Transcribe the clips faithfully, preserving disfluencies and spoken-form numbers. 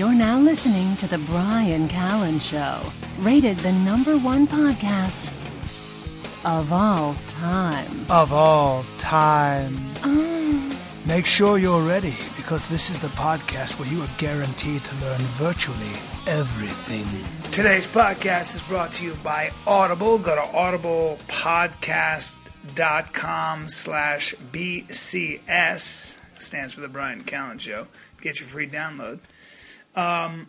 You're now listening to The Bryan Callen Show, rated the number one podcast of all time. Of all time. Oh. Make sure you're ready, because this is the podcast where you are guaranteed to learn virtually everything. Today's podcast is brought to you by Audible. Go to audiblepodcast.com slash BCS. Stands for The Bryan Callen Show. Get your free download. Um,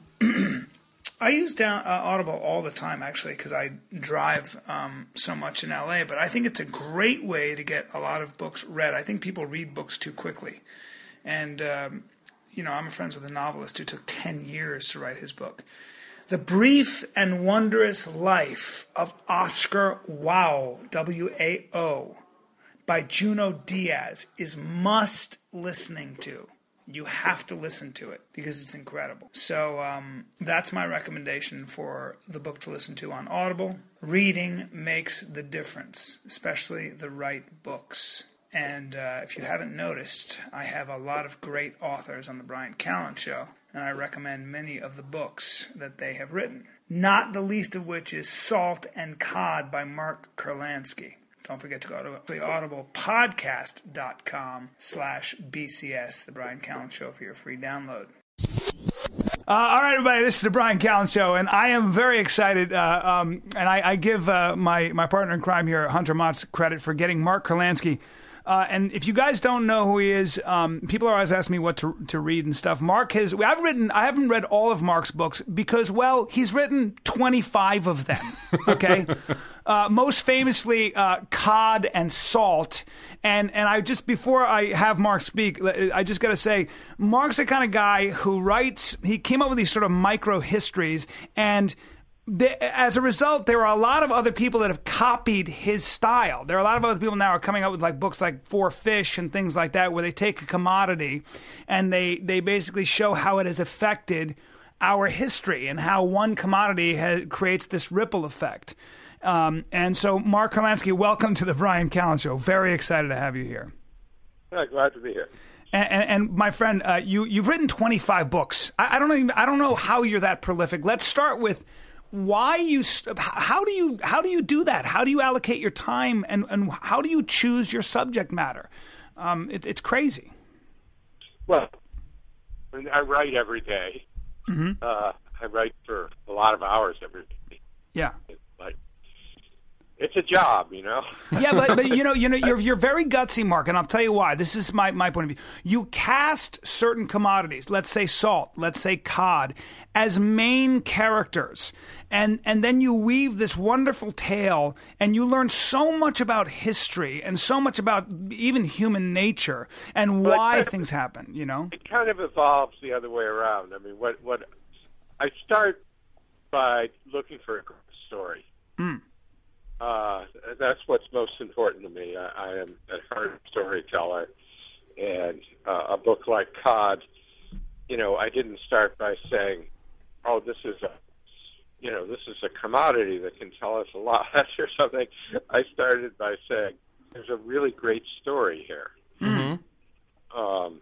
I use down, uh, Audible all the time, actually, because I drive um, so much in L A, but I think it's a great way to get a lot of books read. I think people read books too quickly. And, um, you know, I'm friends with a novelist who took ten years to write his book. The Brief and Wondrous Life of Oscar Wao, W A O, by Junot Diaz is must listening to. You have to listen to it because it's incredible. So um, that's my recommendation for the book to listen to on Audible. Reading makes the difference, especially the right books. And uh, if you haven't noticed, I have a lot of great authors on The Bryan Callen Show, and I recommend many of the books that they have written. Not the least of which is Salt and Cod by Mark Kurlansky. Don't forget to go to the audiblepodcast.com slash BCS, The Bryan Callen Show, for your free download. Uh, all right, everybody, this is The Bryan Callen Show, and I am very excited, uh, um, and I, I give uh, my, my partner in crime here, Hunter Motz, credit for getting Mark Kurlansky. Uh, and if you guys don't know who he is, um, people are always asking me what to to read and stuff. Mark has, I've written, I haven't read all of Mark's books because, well, he's written twenty-five of them, okay? uh, most famously, uh, Cod and Salt. And and I just, before I have Mark speak, I just got to say, Mark's the kind of guy who writes, he came up with these sort of micro histories, and The, as a result, there are a lot of other people that have copied his style. There are a lot of other people now are coming up with like books like For Fish and things like that, where they take a commodity and they, they basically show how it has affected our history and how one commodity has, creates this ripple effect. Um, and so, Mark Kurlansky, welcome to The Bryan Callen Show. Very excited to have you here. Yeah, glad to be here. And, and, and my friend, uh, you you've written twenty-five books. I, I don't even, I don't know how you're that prolific. Let's start with why you, how do you, how do you do that? How do you allocate your time, and, and how do you choose your subject matter? Um, it, it's crazy. Well, I, mean, I write every day. Mm-hmm. Uh, I write for a lot of hours every day. Yeah. It's like, it's a job, you know? Yeah, but, but you know, you know, you're you're very gutsy, Mark, and I'll tell you why. This is my, my point of view. You cast certain commodities, let's say salt, let's say cod, as main characters, and and then you weave this wonderful tale, and you learn so much about history and so much about even human nature and well, why kind of, things happen. You know, it kind of evolves the other way around. I mean, what what I start by looking for a story. Mm. Uh, that's what's most important to me. I, I am at heart a storyteller, and uh, a book like Cod, you know, I didn't start by saying, "Oh, this is a, you know, this is a commodity that can tell us a lot," or something. I started by saying, "There's a really great story here," mm-hmm. um,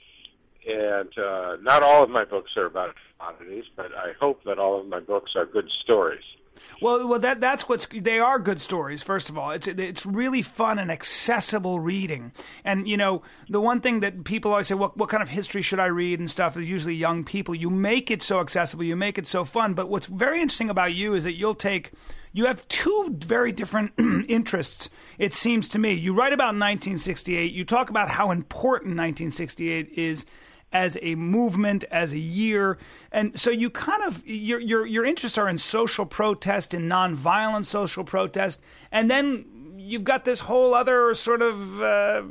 and uh, not all of my books are about commodities, but I hope that all of my books are good stories. Well, well, that that's what's. They are good stories. First of all, it's it's really fun and accessible reading. And you know, the one thing that people always say, "What what kind of history should I read?" and stuff. Is usually young people. You make it so accessible. You make it so fun. But what's very interesting about you is that you'll take. You have two very different interests. It seems to me. You write about nineteen sixty-eight. You talk about how important nineteen sixty-eight is as a movement, as a year. And so you kind of, your your your interests are in social protest, in nonviolent social protest. And then you've got this whole other sort of uh,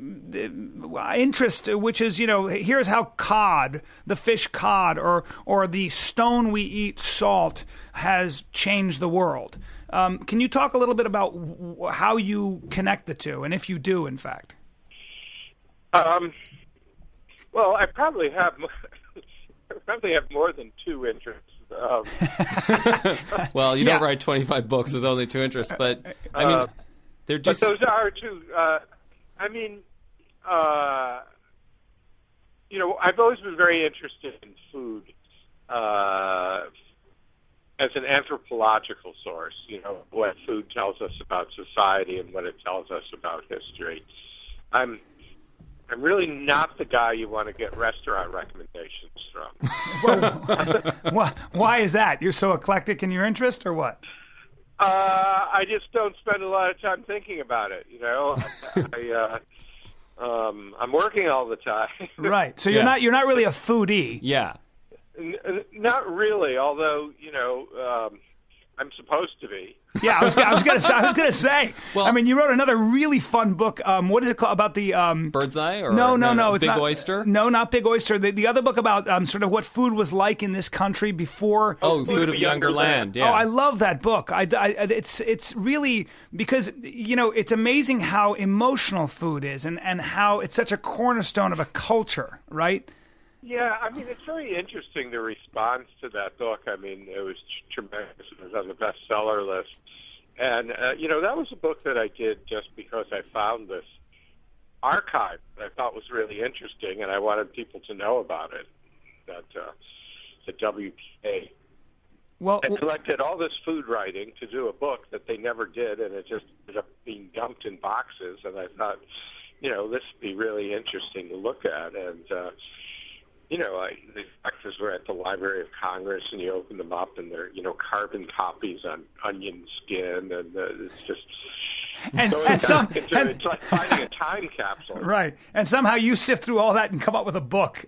interest, which is, you know, here's how cod, the fish cod, or or the stone we eat, salt, has changed the world. Um, can you talk a little bit about how you connect the two, and if you do, in fact? Um. Well, I probably have I probably have more than two interests. Um, well, you yeah. don't write twenty-five books with only two interests, but I mean, uh, they're just. But those are two. Uh, I mean, uh, you know, I've always been very interested in food, uh, as an anthropological source, you know, what food tells us about society and what it tells us about history. I'm I'm really not the guy you want to get restaurant recommendations from. Well, why is that? You're so eclectic in your interest, or what? Uh, I just don't spend a lot of time thinking about it, you know. I, uh, um, I'm working all the time. Right. So you're Yeah. not you're not really a foodie. Yeah. N- n- not really, although, you know, um, I'm supposed to be. Yeah, I was I was gonna say, I was gonna say. Well- I mean, you wrote another really fun book. Um, what is it called about the um, Bird's Eye or No, no, no. It's Big not, Oyster? No, not Big Oyster. The, the other book about um, sort of what food was like in this country before. Oh, Food of Younger Land. Yeah. Oh, I love that book. I, I, it's it's really because you know it's amazing how emotional food is, and, and how it's such a cornerstone of a culture, right? Yeah, I mean, it's very interesting, the response to that book. I mean, it was tremendous. It was on the bestseller list. And, uh, you know, that was a book that I did just because I found this archive that I thought was really interesting, and I wanted people to know about it, that uh, the W P A. Well, I collected all this food writing to do a book that they never did, and it just ended up being dumped in boxes. And I thought, you know, this would be really interesting to look at. And, uh, you know, I, the boxes were at the Library of Congress, and you open them up, and they're, you know, carbon copies on onion skin, and uh, it's just and, going and back some, into, and, it's like finding a time capsule. right, and somehow you sift through all that and come up with a book.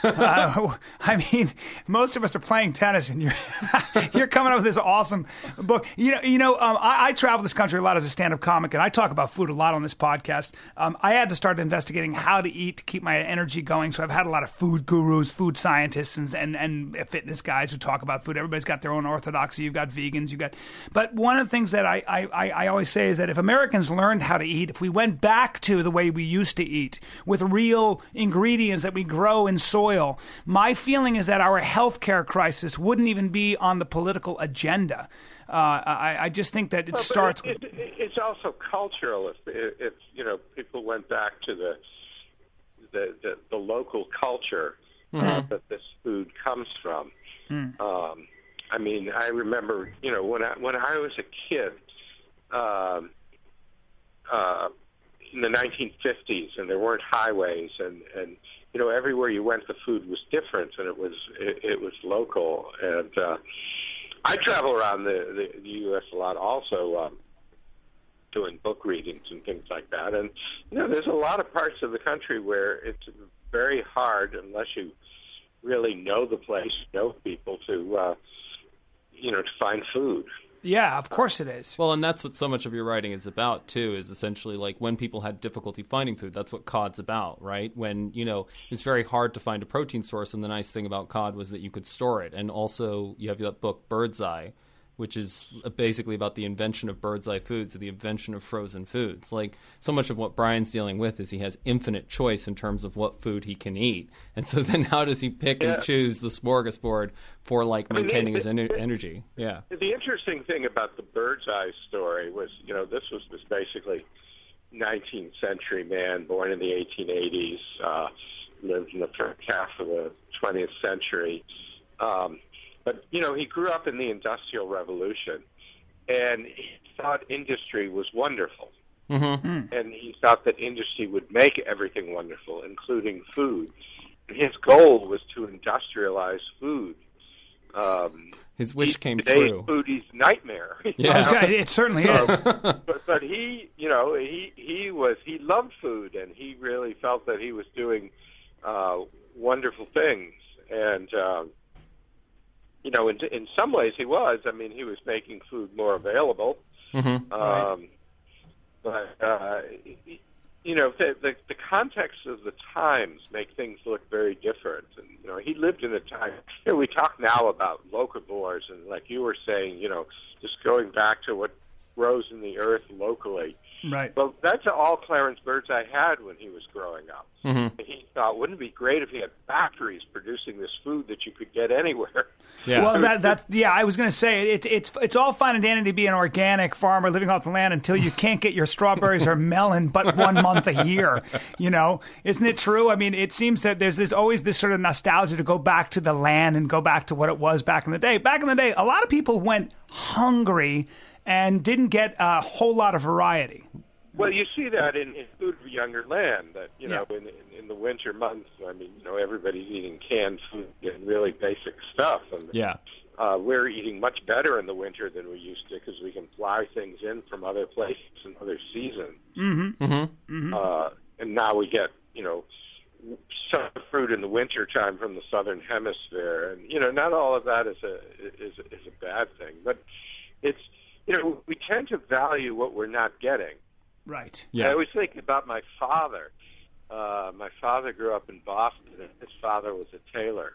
uh, I mean, most of us are playing tennis, and you're you're coming up with this awesome book. You know, you know, um, I, I travel this country a lot as a stand-up comic, and I talk about food a lot on this podcast. Um, I had to start investigating how to eat to keep my energy going, so I've had a lot of food gurus, food scientists, and and, and fitness guys who talk about food. Everybody's got their own orthodoxy. You've got vegans, you've got, but one of the things that I I, I always say is that if Americans learned how to eat, if we went back to the way we used to eat with real ingredients that we grow in soil, my feeling is that our healthcare crisis wouldn't even be on the political agenda. Uh, I, I just think that it Well, but starts. It, it, it's also cultural. If, if you know, people went back to the the, the, the local culture Mm-hmm. uh, that this food comes from. Mm. Um, I mean, I remember, you know, when I when I was a kid, um, uh, in the nineteen fifties, and there weren't highways, and, and you know, everywhere you went, the food was different, and it was it, it was local. And uh, I travel around the, the, the U S a lot, also um, doing book readings and things like that. And you know, there's a lot of parts of the country where it's very hard, unless you really know the place, know people, to uh, you know, to find food. Yeah, of course it is. Well, and that's what so much of your writing is about, too, is essentially like when people had difficulty finding food. That's what cod's about, right? When, you know, it's very hard to find a protein source, and the nice thing about cod was that you could store it. And also, you have that book, Bird's Eye, which is basically about the invention of bird's eye foods, or the invention of frozen foods. Like, so much of what Brian's dealing with is he has infinite choice in terms of what food he can eat. And so then how does he pick Yeah. and choose the smorgasbord for, like, I mean, maintaining the- his ener- the- energy? Yeah. The interesting thing about the Bird's Eye story was, you know, this was this basically nineteenth century man born in the eighteen eighties, uh, lived in the first half of the twentieth century. Um, but, you know, he grew up in the Industrial Revolution, and he thought industry was wonderful. Mm-hmm. And he thought that industry would make everything wonderful, including food. And his goal was to industrialize food. Um, His wish He's came today's true. foodie's nightmare. Yeah. I was gonna- it certainly is. but, but he, you know, he he was he loved food, and he really felt that he was doing uh, wonderful things. And um, you know, in in some ways, he was. I mean, he was making food more available. Mm-hmm. Um, but uh, you know, the, the the context of the times make things look very different. And you know, he lived in a time. You know, we talk now about locavores, and like you were saying, you know, just going back to what grows in the earth locally. Right. Well, that's all Clarence Birdseye had when he was growing up. Mm-hmm. He thought, wouldn't it be great if he had factories producing this food that you could get anywhere? Yeah. Well, that that's yeah. I was going to say it, it's it's all fine and dandy to be an organic farmer living off the land until you can't get your strawberries or melon but one month a year. You know, isn't it true? I mean, it seems that there's this always this sort of nostalgia to go back to the land and go back to what it was back in the day. Back in the day, a lot of people went hungry and didn't get a whole lot of variety. Well, you see that in, in Food for Younger Land, that, you know, Yeah. in, in, in the winter months, I mean, you know, everybody's eating canned food and really basic stuff. And Yeah. uh, we're eating much better in the winter than we used to because we can fly things in from other places and other seasons. Mm-hmm. Mm-hmm. Mm-hmm. Uh, and now we get, you know, some fruit in the winter time from the southern hemisphere. And, you know, not all of that is a, is, is a bad thing. But it's, you know, we tend to value what we're not getting. Right. Yeah. I always think about my father. Uh, my father grew up in Boston, and his father was a tailor.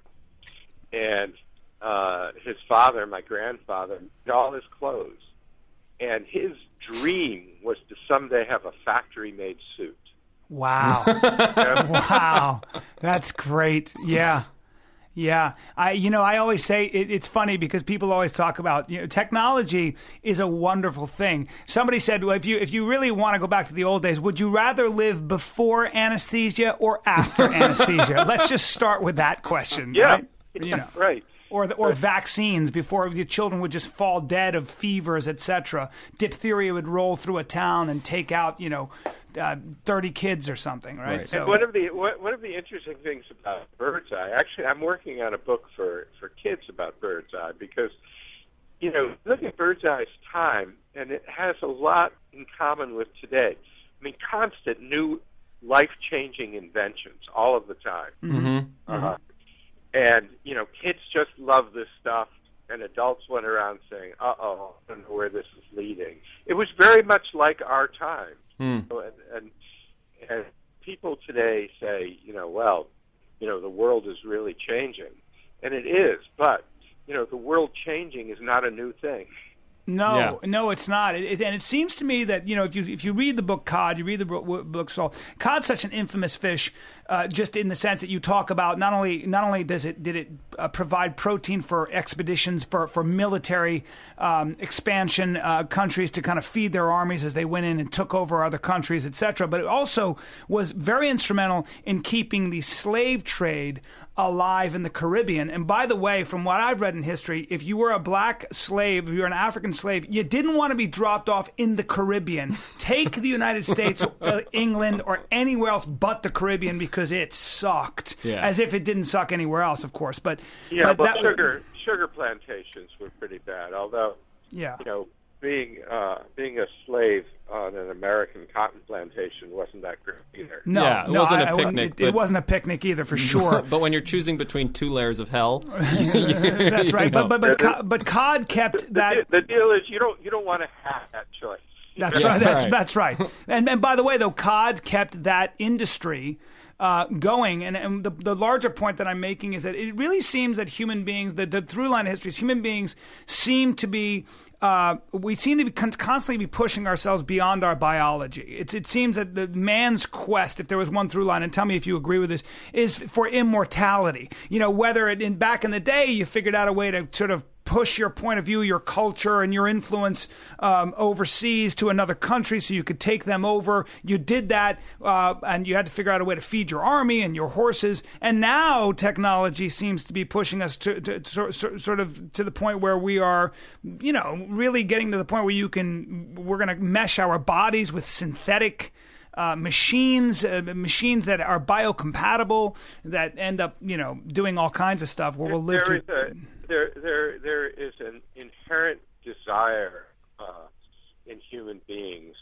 And uh, his father, my grandfather, made all his clothes. And his dream was to someday have a factory-made suit. Wow. Wow. That's great. Yeah. Yeah, I you know I always say it, it's funny because people always talk about, you know, technology is a wonderful thing. Somebody said, well, if you if you really want to go back to the old days, would you rather live before anesthesia or after anesthesia? Let's just start with that question. Yeah, right? yeah, You know. right. Or the, or vaccines before the children would just fall dead of fevers, et cetera. Diphtheria would roll through a town and take out, you know, uh, thirty kids or something, right? Right. So, And one of the one one of the interesting things about Birdseye, actually, I'm working on a book for, for kids about Birdseye because, you know, look at Birdseye's time, and it has a lot in common with today. I mean, constant new life-changing inventions all of the time. Mm-hmm. Uh, and, you know, kids just love this stuff, and adults went around saying, uh-oh, I don't know where this is leading. It was very much like our time. Mm. So, and, and, and people today say, you know, well, you know, the world is really changing. And it is, but, you know, the world changing is not a new thing. No, Yeah. no, it's not. It, it, and it seems to me that, you know, if you if you read the book Cod, you read the book, book Salt. Cod's such an infamous fish, uh, just in the sense that you talk about not only not only does it did it uh, provide protein for expeditions for for military um, expansion uh, countries to kind of feed their armies as they went in and took over other countries, et cetera. But it also was very instrumental in keeping the slave trade alive in the Caribbean. And by the way, from what I've read in history, if you were a black slave, if you were an African slave, you didn't want to be dropped off in the Caribbean. Take the United States, uh, England, or anywhere else but the Caribbean because it sucked. Yeah. As if it didn't suck anywhere else, of course. But Yeah, but but that, sugar sugar plantations were pretty bad, although, yeah. you know, being uh, being a slave on an American cotton plantation wasn't that great either. No, Yeah, it no, wasn't I- a I- picnic, It, it but- wasn't a picnic either, for sure. But when you're choosing between two layers of hell, That's right. know. But but but, Co- but Cod kept The, that. the deal is you don't you don't want to have that choice. That's Yeah, right. That's right. that's right. And and by the way, though, Cod kept that industry uh, going. And, and the, the larger point that I'm making is that it really seems that human beings, the, the through line of history is human beings seem to be. Uh, we seem to be con- constantly be pushing ourselves beyond our biology. It's, it seems that the man's quest, if there was one through line, and tell me if you agree with this, is for immortality. You know, whether it in back in the day you figured out a way to sort of push your point of view, your culture, and your influence um, overseas to another country so you could take them over. You did that, uh, and you had to figure out a way to feed your army and your horses. And now technology seems to be pushing us to, to, to sort, sort of to the point where we are, you know, really getting to the point where you can, we're going to mesh our bodies with synthetic Uh, machines, uh, machines that are biocompatible, that end up, you know, doing all kinds of stuff where we'll live there to. is a, there there there is an inherent desire uh, in human beings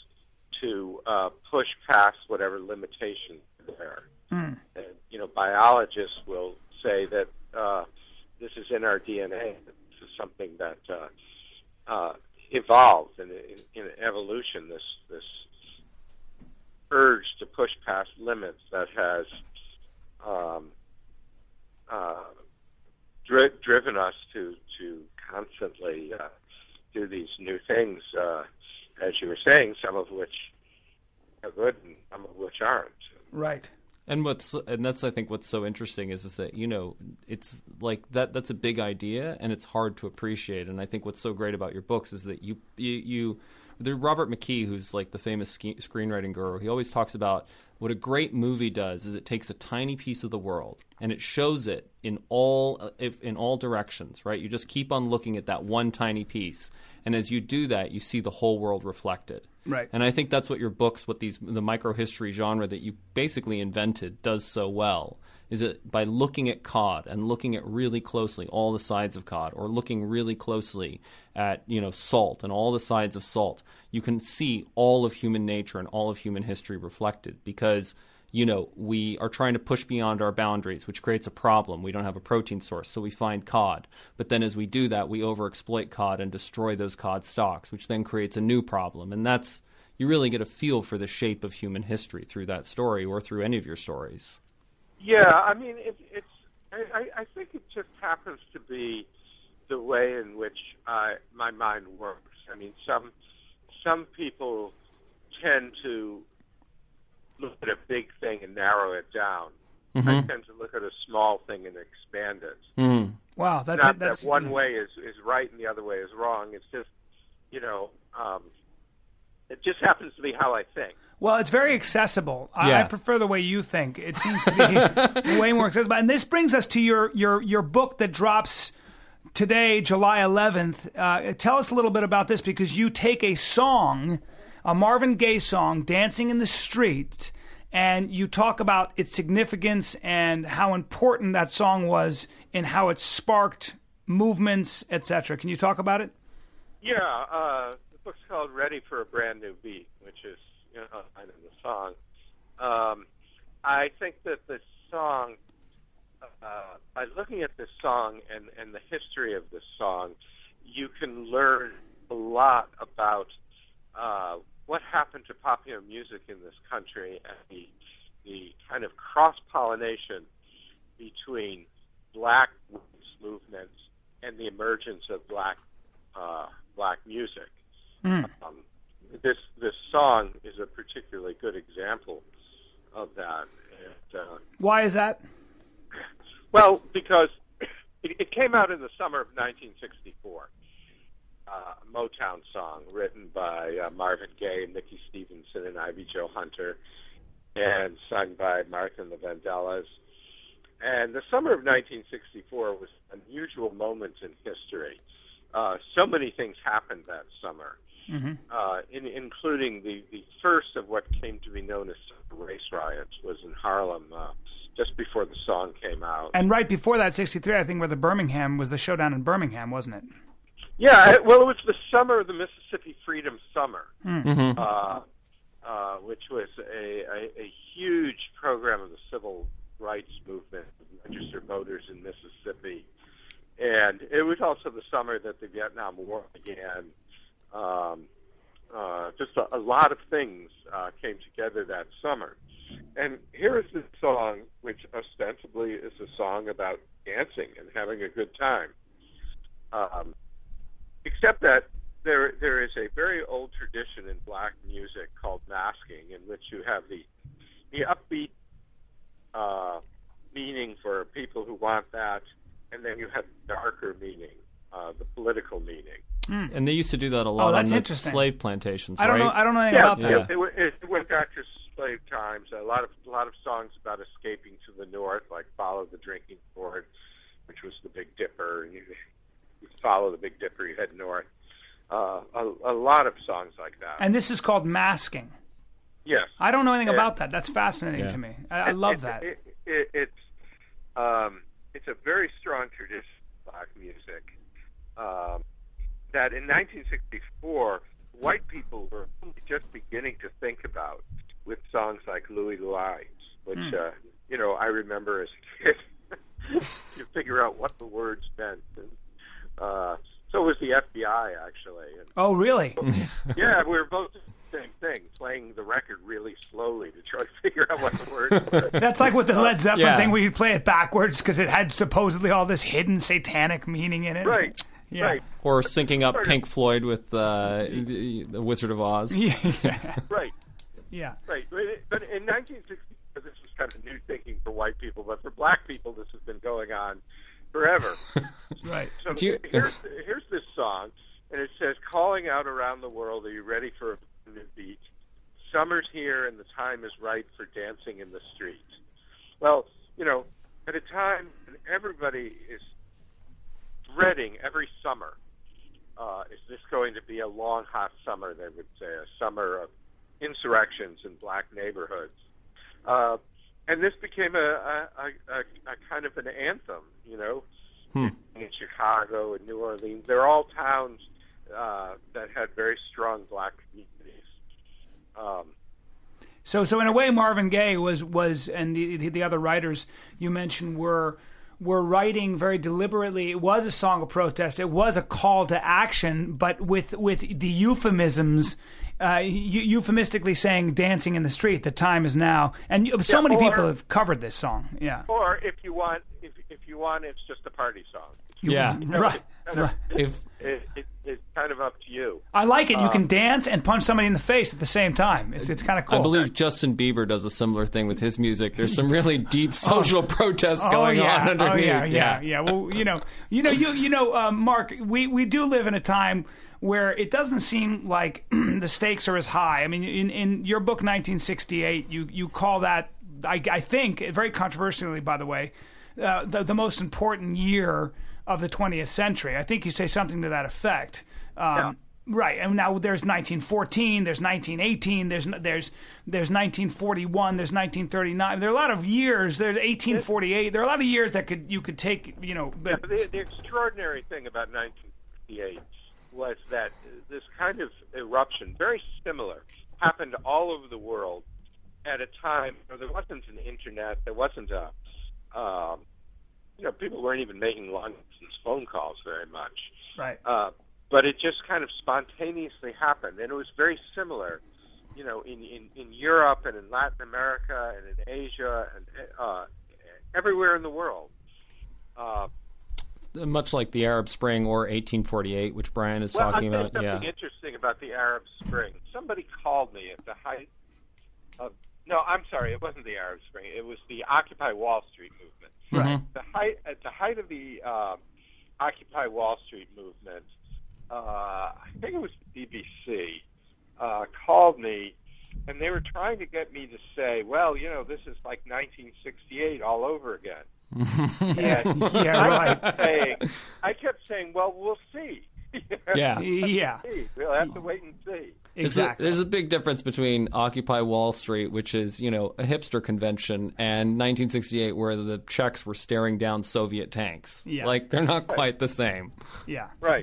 to uh, push past whatever limitations there. Mm. And, you know, biologists will say that uh, this is in our D N A. This is something that uh, uh, evolved in, in, in evolution. This this urge to push past limits that has um, uh, dri- driven us to to constantly uh, do these new things. Uh, as you were saying, some of which are good and some of which aren't. Right. And what's and that's I think what's so interesting is is that you know it's like that that's a big idea and it's hard to appreciate. And I think what's so great about your books is that you you, you the Robert McKee, who's like the famous ski, screenwriting guru, he always talks about what a great movie does is it takes a tiny piece of the world and it shows it in all if in all directions, right? You just keep on looking at that one tiny piece, and as you do that, you see the whole world reflected. Right. And I think that's what your books, what these the microhistory genre that you basically invented does so well, is that by looking at cod and looking at really closely all the sides of cod, or looking really closely at, you know, salt and all the sides of salt, you can see all of human nature and all of human history reflected, because you know, we are trying to push beyond our boundaries, which creates a problem. We don't have a protein source, so we find cod. But then as we do that, we overexploit cod and destroy those cod stocks, which then creates a new problem. And that's, you really get a feel for the shape of human history through that story or through any of your stories. Yeah, I mean, it, it's, I, I think it just happens to be the way in which uh, my mind works. I mean, some some people tend to look at a big thing and narrow it down. Mm-hmm. I tend to look at a small thing and expand it. Mm. Wow, that's not it, that's that one way is, is right and the other way is wrong. It's just, you know, um, it just happens to be how I think. Well, it's very accessible. I, yeah. I prefer the way you think. It seems to be way more accessible. And this brings us to your your your book that drops today, July eleventh. Uh, tell us a little bit about this, because you take a song, a Marvin Gaye song, Dancing in the Street, and you talk about its significance and how important that song was in how it sparked movements, et cetera. Can you talk about it? Yeah, uh, the book's called Ready for a Brand New Beat, which is, you know, kind of the song. Um, I think that this song, uh, by looking at this song and, and the history of this song, you can learn a lot about uh, what happened to popular music in this country and the, the kind of cross-pollination between black movements and the emergence of black uh, black music. Mm. Um, this this song is a particularly good example of that. And, uh, Why is that? Well, because it, it came out in the summer of nineteen sixty-four. Uh, a Motown song written by uh, Marvin Gaye, Nicky Stevenson, and Ivy Jo Hunter, and sung by Martha and the Vandellas. And the summer of nineteen sixty-four was an unusual moment in history. Uh, so many things happened that summer, mm-hmm. uh, in, including the, the first of what came to be known as race riots was in Harlem uh, just before the song came out. And right before that, sixty-three, I think, where the Birmingham was the showdown in Birmingham, wasn't it? Yeah, well, it was the summer of the Mississippi Freedom Summer, mm-hmm. uh, uh, which was a, a, a huge program of the civil rights movement, registered voters in Mississippi. And it was also the summer that the Vietnam War began. Um, uh, just a, a lot of things uh, came together that summer. And here is this song, which ostensibly is a song about dancing and having a good time. Um, except that there there is a very old tradition in black music called masking, in which you have the the upbeat uh, meaning for people who want that, and then you have darker meaning, uh, the political meaning. Mm. And they used to do that a lot oh, that's on the slave plantations. I don't right? know. I don't know anything yeah, about that. Yeah, it, it, it went back to slave times. A lot of a lot of songs about escaping to the north, like "Follow the Drinking Gourd," which was the Big Dipper. And you, you follow the Big Dipper, you head north. Uh, a, a lot of songs like that. And this is called masking. Yes. I don't know anything and, about that. That's fascinating yeah. to me. I, I love it, that. It, it, it's um, it's a very strong tradition of black music. Um, that in nineteen sixty-four, white people were only just beginning to think about with songs like Louie Louie, which, mm. uh, you know, I remember as a kid. You figure out what the words meant. And, uh, so was the F B I, actually. And, oh, really? Yeah, we were both doing the same thing, playing the record really slowly to try to figure out what the words were. That's like with the Led Zeppelin yeah. thing where you play it backwards because it had supposedly all this hidden satanic meaning in it. Right. Yeah. Right. Or syncing up Sort of. Pink Floyd with uh, the the Wizard of Oz. Yeah. Right. Yeah. Right. But in nineteen sixty, this was kind of new thinking for white people, but for black people, this has been going on forever. Right. So Do you- here's, here's this song, and it says, "Calling out around the world, are you ready for a new beat? Summer's here, and the time is right for dancing in the street." Well, you know, at a time when everybody is dreading every summer, uh, is this going to be a long, hot summer, they would say, a summer of insurrections in black neighborhoods. Uh, and this became a, a, a, a kind of an anthem, you know, Hmm. in Chicago and New Orleans. They're all towns uh, that had very strong black communities. Um, So, so in a way, Marvin Gaye was was, and the the other writers you mentioned were were writing very deliberately. It was a song of protest. It was a call to action, but with with the euphemisms, uh, eu- euphemistically saying "dancing in the street." The time is now, and you- so Yeah, many or- people have covered this song. Yeah, or if you want, if if you want, it's just a party song. Yeah. You know, right. it's kind of- right. If It, it, it's kind of up to you. I like it. You can dance and punch somebody in the face at the same time. It's it's kind of cool. I believe Justin Bieber does a similar thing with his music. There's some really deep social protests Oh going yeah, on underneath. oh yeah, yeah, yeah. Well, you know, you know, you you know, um, Mark, we we do live in a time where it doesn't seem like the stakes are as high. I mean, in in your book, nineteen sixty-eight, you you call that, I, I think, very controversially, by the way, uh, the the most important year of the twentieth century. I think you say something to that effect. Um, Yeah. Right, and now there's nineteen fourteen, there's nineteen eighteen, there's there's there's nineteen forty-one, there's nineteen thirty-nine. There are a lot of years. There's eighteen forty-eight. There are a lot of years that could you could take. You know, Yeah, but but the, the extraordinary thing about nineteen sixty-eight was that this kind of eruption, very similar, happened all over the world at a time where there wasn't an internet, there wasn't a, um, you know, people weren't even making long-distance phone calls very much. right. Uh, but it just kind of spontaneously happened, and it was very similar, you know, in, in, in Europe and in Latin America and in Asia and uh, everywhere in the world. Uh, Much like the Arab Spring or eighteen forty-eight, which Brian is well, talking I'll about. tell you Yeah. something interesting about the Arab Spring. Somebody called me at the height of no, I'm sorry, it wasn't the Arab Spring. It was the Occupy Wall Street movement. Right. The height at the height of the uh, Occupy Wall Street movement. Uh, I think it was the B B C, uh, called me, and they were trying to get me to say, well, you know, this is like nineteen sixty-eight all over again. And Yeah, I right. kept saying, I kept saying, well, we'll see. Yeah. Yeah, We'll have to wait and see. There's a, exactly. there's a big difference between Occupy Wall Street, which is, you know, a hipster convention, and nineteen sixty-eight, where the Czechs were staring down Soviet tanks. Yeah. Like, they're not quite the same. Yeah. Right.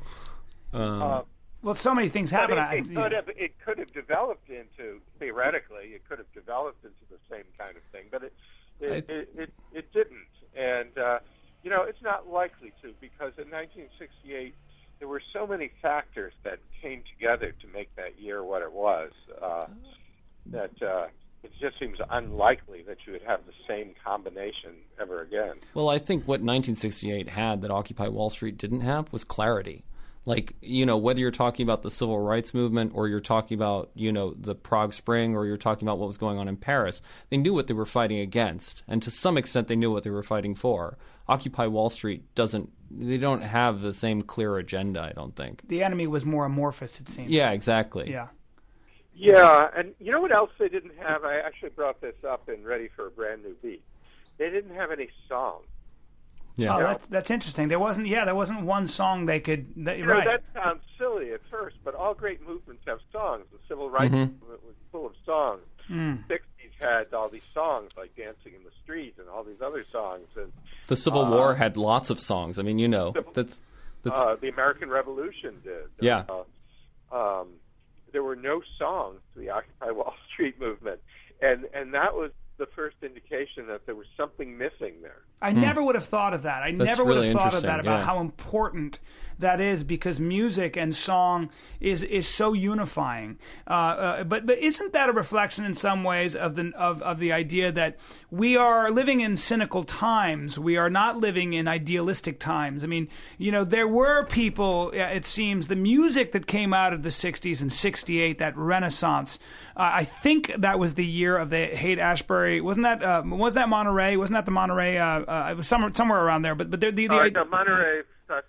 Um, Uh, Well, so many things But happen. it, I- it could have it could have developed into theoretically it could have developed into the same kind of thing, but it it I- it, it, it didn't, and uh, you know it's not likely to, because in nineteen sixty-eight there were so many factors that came together to make that year what it was uh, that uh, it just seems unlikely that you would have the same combination ever again. Well, I think what nineteen sixty-eight had that Occupy Wall Street didn't have was clarity. Like, you know, whether you're talking about the civil rights movement or you're talking about, you know, the Prague Spring or you're talking about what was going on in Paris, they knew what they were fighting against. And to some extent, they knew what they were fighting for. Occupy Wall Street doesn't, they don't have the same clear agenda, I don't think. the enemy was more amorphous, it seems. Yeah, exactly. Yeah. Yeah, and you know what else they didn't have? I actually brought this up in Ready for a Brand New Beat. They didn't have any songs. Yeah. Oh, that's that's interesting. There wasn't. Yeah, there wasn't one song they could. That, You know, right. that sounds silly at first, but all great movements have songs. The civil rights movement was full of songs. Mm. The sixties had all these songs like Dancing in the Street and all these other songs. And The Civil Uh, War had lots of songs. I mean, you know, that's, that's uh, the American Revolution did. Yeah. Uh, um, there were no songs to the Occupy Wall Street movement. And, and that was the first indication that there was something missing there. I hmm. never would have thought of that. I That's never would really have thought of that, about yeah. how important that is, because music and song is is so unifying. Uh, uh, but but isn't that a reflection in some ways of the of, of the idea that we are living in cynical times? We are not living in idealistic times. I mean, you know, there were people, it seems, the music that came out of the sixties and sixty-eight, that Renaissance, uh, I think that was the year of the Haight-Ashbury. Wasn't that uh, was that Monterey? Wasn't that the Monterey? Uh, uh, it was somewhere somewhere around there. But but the the, the uh, no, Monterey Festival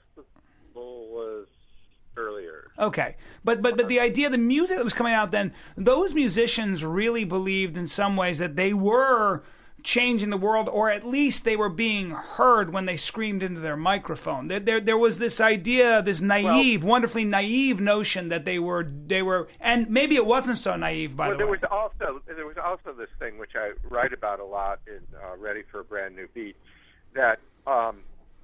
was earlier. Okay, but but but the idea, the music that was coming out then, those musicians really believed in some ways that they were changing the world, or at least they were being heard when they screamed into their microphone. There, there, there was this idea, this naive, well, wonderfully naive notion that they were, they were, and maybe it wasn't so naive. By well, the there way, was also there was also this thing which I write about a lot in uh, Ready for a Brand New Beat, that um,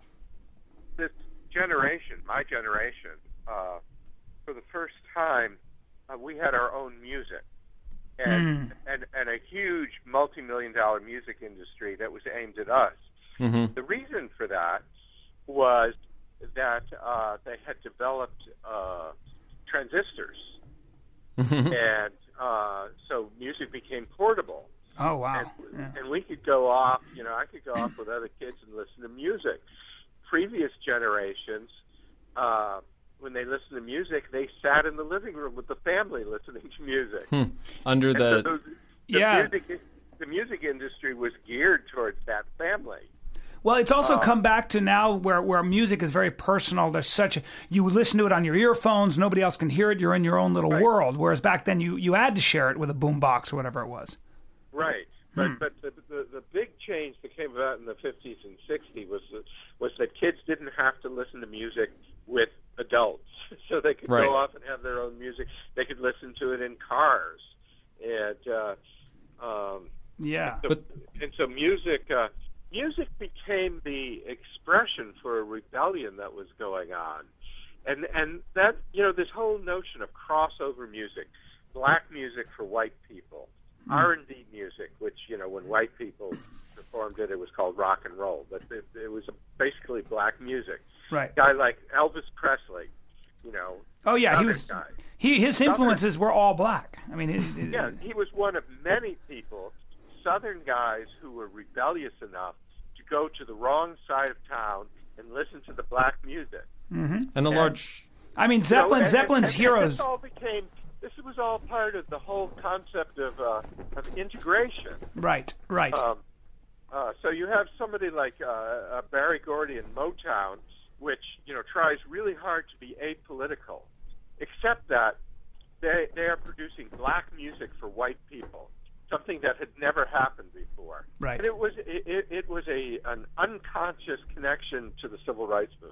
this generation, my generation, uh, for the first time, uh, we had our own music. And, mm. and and a huge multi-million dollar music industry that was aimed at us. Mm-hmm. The reason for that was that uh, they had developed uh, transistors, mm-hmm. and uh, so music became portable. Oh wow! And, yeah. and we could go off, you know, I could go off with other kids and listen to music. Previous generations, uh, when they listened to music, they sat in the living room with the family listening to music. Hmm. Under and the, so those, the yeah, music, the music industry was geared towards that family. Well, it's also um, come back to now where, where music is very personal. There's such a, you listen to it on your earphones, nobody else can hear it. You're in your own little right. world. Whereas back then, you, you had to share it with a boombox or whatever it was. Right, but hmm. but the, the the big change that came about in the fifties and sixties was was that kids didn't have to listen to music with adults, so they could right. go off and have their own music. They could listen to it in cars, and uh, um, yeah, and so, but and so music uh, music became the expression for a rebellion that was going on, and and that, you know, this whole notion of crossover music, black music for white people. R and B music, which, you know, when white people performed it, it was called rock and roll, but it, it was basically black music. Right. A guy like Elvis Presley, you know. Oh yeah, he was. Guy. He his influences Southern, were all black. I mean, it, it, yeah, he was one of many people, Southern guys, who were rebellious enough to go to the wrong side of town and listen to the black music. Mm-hmm. And a large. I mean, Zeppelin. You know, and, Zeppelin's and, and, heroes. And this all became. This was all part of the whole concept of uh, of integration. Right, right. Um, uh, so you have somebody like uh, uh, Barry Gordy in Motown, which, you know, tries really hard to be apolitical, except that they they are producing black music for white people, something that had never happened before. Right. And it was it, it was a an unconscious connection to the civil rights movement.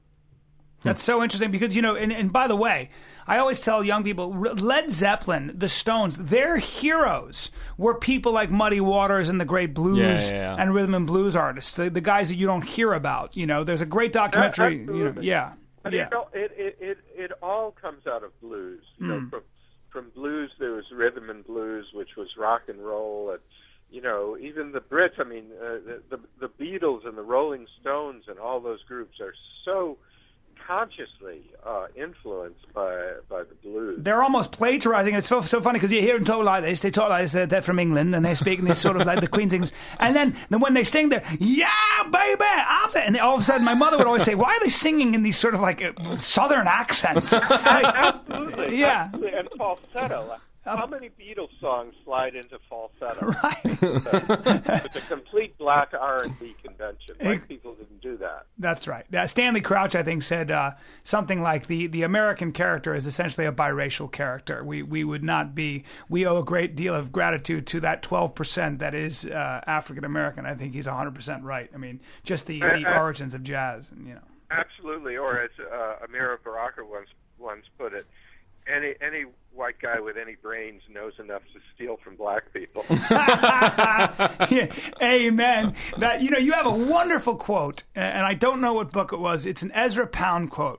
That's so interesting because, you know, and, and by the way, I always tell young people, Led Zeppelin, the Stones, their heroes were people like Muddy Waters and the great blues yeah, yeah, yeah. and rhythm and blues artists, the, the guys that you don't hear about. You know, there's a great documentary. Absolutely. You know, yeah, but yeah. It, it it it all comes out of blues. You mm. know, from from blues there was rhythm and blues, which was rock and roll, and, you know, even the Brits. I mean, uh, the, the the Beatles and the Rolling Stones and all those groups are so consciously uh, influenced by by the blues. They're almost plagiarizing. It's so, so funny because you hear them talk like this. They talk like this. They're, they're from England and they speak in this sort of like the Queen's English. And then, then when they sing, they're, yeah, baby, I'm saying. And all of a sudden, my mother would always say, why are they singing in these sort of like uh, southern accents? Like, absolutely. Yeah. Absolutely. And falsetto. How many Beatles songs slide into falsetto? Right. It's a complete black R and B convention. White people didn't do that. That's right. Uh, Stanley Crouch, I think, said uh, something like the, the American character is essentially a biracial character. We we would not be, we owe a great deal of gratitude to that twelve percent that is uh, African American. I think he's one hundred percent right. I mean, just the, the uh, origins of jazz, and, you know. Absolutely. Or as uh, Amira Baraka once once put it, any any white guy with any brains knows enough to steal from black people. Yeah, amen. That, you know, you have a wonderful quote, and I don't know what book it was. It's an Ezra Pound quote,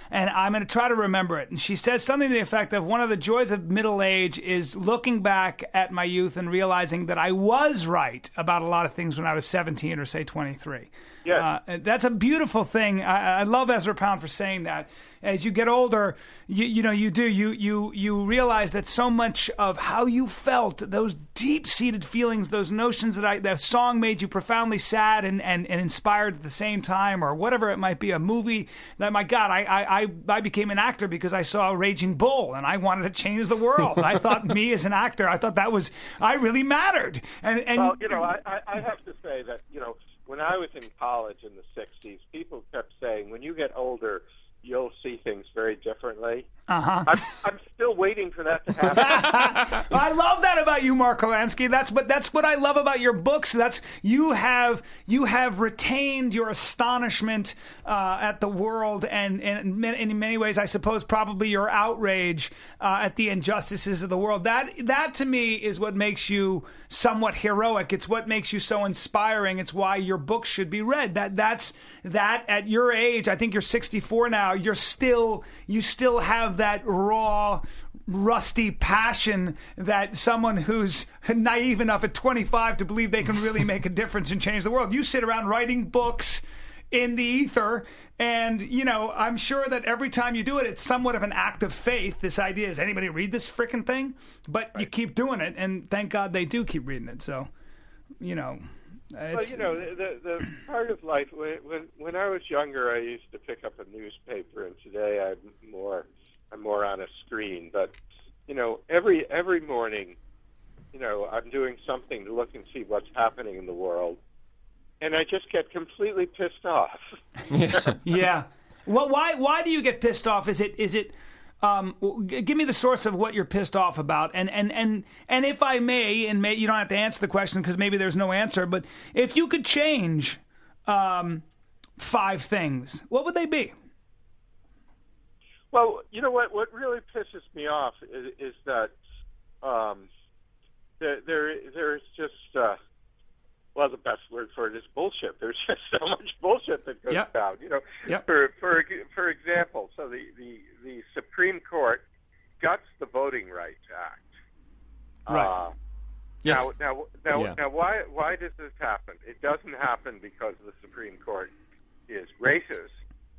and I'm going to try to remember it. And she says something to the effect of, one of the joys of middle age is looking back at my youth and realizing that I was right about a lot of things when I was seventeen or, say, twenty-three. Yeah. Uh, that's a beautiful thing. I, I love Ezra Pound for saying that. As you get older, you, you know, you do, you, you, you realize that so much of how you felt, those deep-seated feelings, those notions that I, the song made you profoundly sad and, and, and inspired at the same time, or whatever it might be, a movie that, my God, I, I, I became an actor because I saw Raging Bull and I wanted to change the world. I thought me as an actor, I thought that was, I really mattered. And, and well, you know, I, I have to say that, you know, when I was in college in the sixties, people kept saying, when you get older, you'll see things very differently. Uh-huh. I'm, I'm still waiting for that to happen. I love that about you, Mark Kurlansky. That's what that's what I love about your books. That's you have you have retained your astonishment uh, at the world, and, and in many ways, I suppose, probably your outrage uh, at the injustices of the world. That that to me is what makes you somewhat heroic. It's what makes you so inspiring. It's why your books should be read. That that's that at your age. I think you're sixty-four now. You're still you still have that raw, rusty passion that someone who's naive enough at twenty-five to believe they can really make a difference and change the world. You sit around writing books in the ether, and, you know, I'm sure that every time you do it, it's somewhat of an act of faith. This idea is, anybody read this frickin' thing? But right. You keep doing it, and thank God they do keep reading it. So, you know... Well, you know, the the part of life, when, when when I was younger, I used to pick up a newspaper, and today I'm more I'm more on a screen. But, you know, every every morning, you know, I'm doing something to look and see what's happening in the world, and I just get completely pissed off. Yeah. Yeah. Well, why why do you get pissed off? Is it is it Um, give me the source of what you're pissed off about, and and and and if I may, and may, you don't have to answer the question because maybe there's no answer. But if you could change um, five things, what would they be? Well, you know what? What really pisses me off is, is that um, there there there's just uh, well, the best word for it is bullshit. There's just so much bullshit that goes yep. down. You know, yep. for for for example, so the, the, the Supreme Court guts the Voting Rights Act. Right. Uh, yes. Now, now, now, yeah. now, why why does this happen? It doesn't happen because the Supreme Court is racist.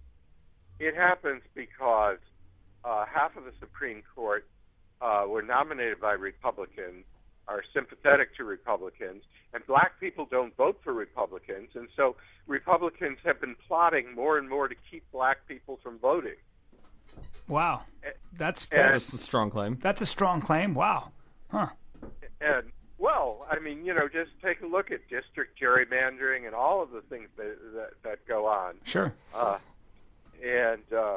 It happens because uh, half of the Supreme Court uh, were nominated by Republicans, are sympathetic to Republicans, and black people don't vote for Republicans, and so Republicans have been plotting more and more to keep black people from voting. Wow, that's and, that's a strong claim. That's a strong claim. Wow, huh? And well, I mean, you know, just take a look at district gerrymandering and all of the things that that, that go on. Sure. Uh, and uh,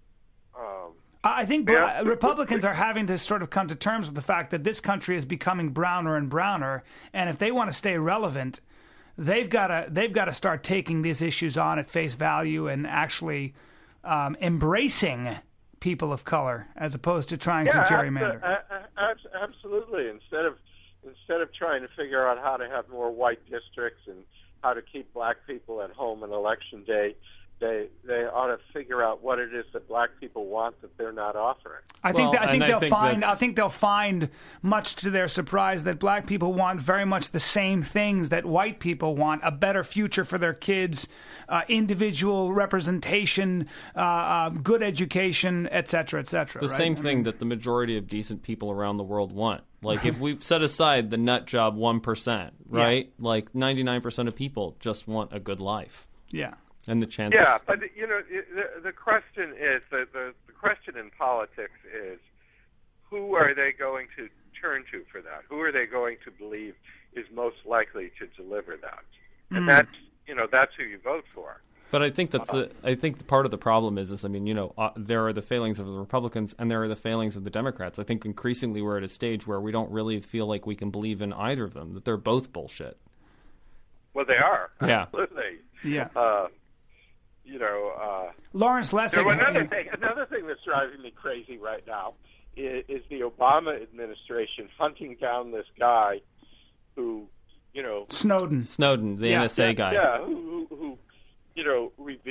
um, I think yeah. Republicans are having to sort of come to terms with the fact that this country is becoming browner and browner, and if they want to stay relevant, they've got to they've got to start taking these issues on at face value and actually um, embracing people of color as opposed to trying yeah, to gerrymander. Abso- absolutely. Instead of instead of trying to figure out how to have more white districts and how to keep black people at home on election day, They they ought to figure out what it is that black people want that they're not offering. I think well, that, I think I they'll think find that's... I think they'll find, much to their surprise, that black people want very much the same things that white people want: a better future for their kids, uh, individual representation, uh, uh, good education, et cetera, et cetera. The right? same I thing mean, that the majority of decent people around the world want. Like, if we set aside the nut job one percent, right? Yeah. Like, ninety-nine percent of people just want a good life. Yeah. And the chances. Yeah, but you know, the, the question is the, the the question in politics is, who are they going to turn to for that? Who are they going to believe is most likely to deliver that? And mm. that's you know that's who you vote for. But I think that's the. I think part of the problem is, is I mean, you know, uh, there are the failings of the Republicans and there are the failings of the Democrats. I think increasingly we're at a stage where we don't really feel like we can believe in either of them. That they're both bullshit. Well, they are. Yeah. Absolutely. Yeah. Uh, you know, uh, Lawrence Lessig. So another thing, another thing that's driving me crazy right now is, is the Obama administration hunting down this guy who, you know, Snowden. Snowden, the yeah, N S A yeah, guy. Yeah, who, who, who, you know, revealed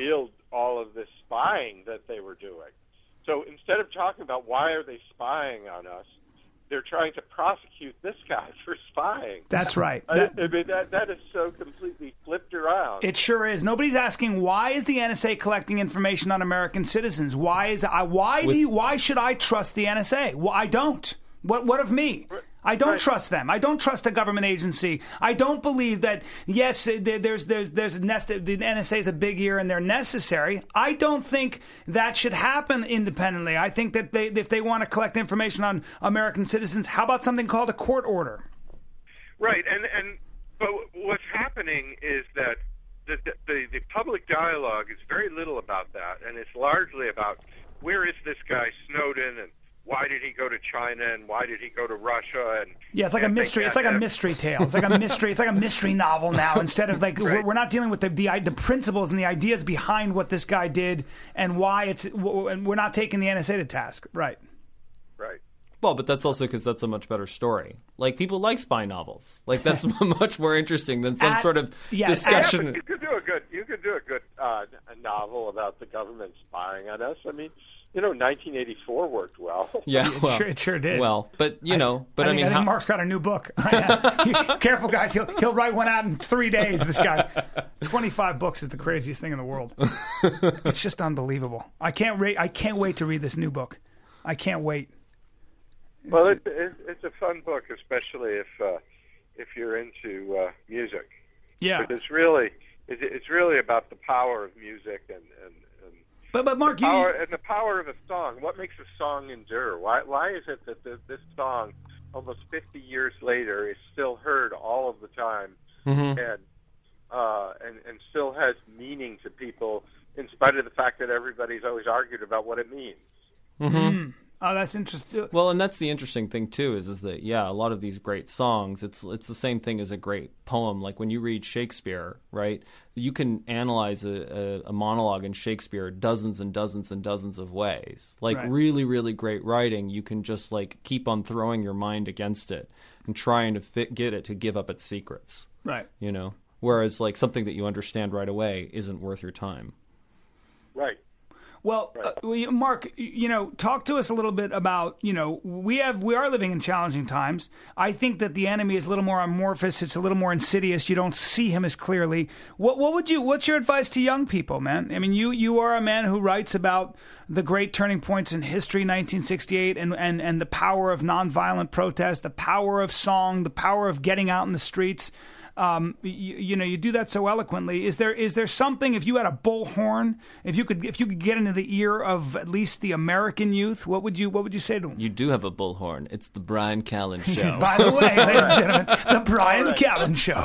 all of this spying that they were doing. So instead of talking about why are they spying on us, they're trying to prosecute this guy for spying. That's right. I, That- I mean, that, that is so completely flipped around. It sure is. Nobody's asking why is the N S A collecting information on American citizens? Why is I? Why do you, Why should I trust the N S A? Well, I don't. What What of me? I don't Right. trust them. I don't trust a government agency. I don't believe that. Yes, there- there's there's there's a nest. The N S A is a big ear and they're necessary. I don't think that should happen independently. I think that they if they want to collect information on American citizens, how about something called a court order? Right, and and but what's happening is that the, the the public dialogue is very little about that, and it's largely about where is this guy Snowden, and why did he go to China, and why did he go to Russia, and Yeah, it's like a and they mystery. It's can't like a have- mystery tale. It's like a mystery. It's like a mystery novel now. Instead of like, we're, Right. we're not dealing with the, the the principles and the ideas behind what this guy did and why it's. And we're not taking the N S A to task. Right. Right. Well, but that's also because that's a much better story. Like, people like spy novels. Like, that's much more interesting than some At- sort of yes, discussion. Yeah, but you could do a good you could do a good uh, a novel about the government spying on us. I mean, you know, nineteen eighty-four worked well. Yeah, well, sure- it sure did. Well, but you know, but I, I, think, mean, I think how, Mark's got a new book. Careful, guys. He'll he'll write one out in three days. This guy, twenty-five books is the craziest thing in the world. It's just unbelievable. I can't wait. I can't wait to read this new book. I can't wait. Well, it, it, it's a fun book, especially if uh, if you're into uh, music. Yeah. But it's really it, it's really about the power of music and and, and But but Mark, you. power and the power of a song. What makes a song endure? Why why is it that the, this song, almost fifty years later, is still heard all of the time, Mhm. and uh, and and still has meaning to people, in spite of the fact that everybody's always argued about what it means? Mm. Oh, that's interesting. Well, and that's the interesting thing too, is is that yeah, a lot of these great songs, it's it's the same thing as a great poem. Like when you read Shakespeare, right? You can analyze a, a, a monologue in Shakespeare dozens and dozens and dozens of ways. Like Right. really, really great writing, you can just like keep on throwing your mind against it and trying to fit, get it to give up its secrets. Right. You know, whereas like something that you understand right away isn't worth your time. Right. Well, uh, well, you- Mark, you know, talk to us a little bit about, you know, we have we are living in challenging times. I think that the enemy is a little more amorphous. It's a little more insidious. You don't see him as clearly. What what would you? What's your advice to young people, man? I mean, you you are a man who writes about the great turning points in history, nineteen sixty-eight, and and and the power of nonviolent protest, the power of song, the power of getting out in the streets. Um, you, you know, you do that so eloquently. Is there is there something? If you had a bullhorn, if you could if you could get into the ear of at least the American youth, what would you what would you say to them? You do have a bullhorn. It's the Brian Callen Show. By the way, ladies and gentlemen, the Brian All right. Callen Show.